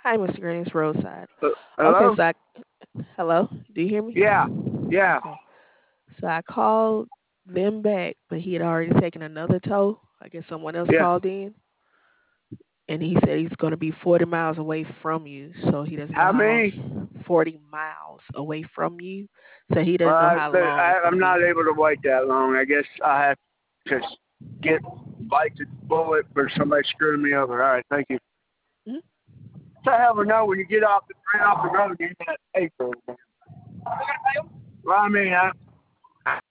Hi, Mr. Green. It's Roadside. Okay, Hello? hello. Do you hear me? Yeah, yeah, Okay. So I called them back, but he had already taken another tow. I guess someone else yeah. called in, and he said he's going to be 40 miles away from you. So he doesn't know How how long. many? 40 miles away from you. So he doesn't know Well, how long it's going to I'm not be. able to wait that long. I guess I have to get bite the bullet for somebody screwing me over. All right, thank you. Mhm. So hell we know when you get off the road, you got April. Well, I mean,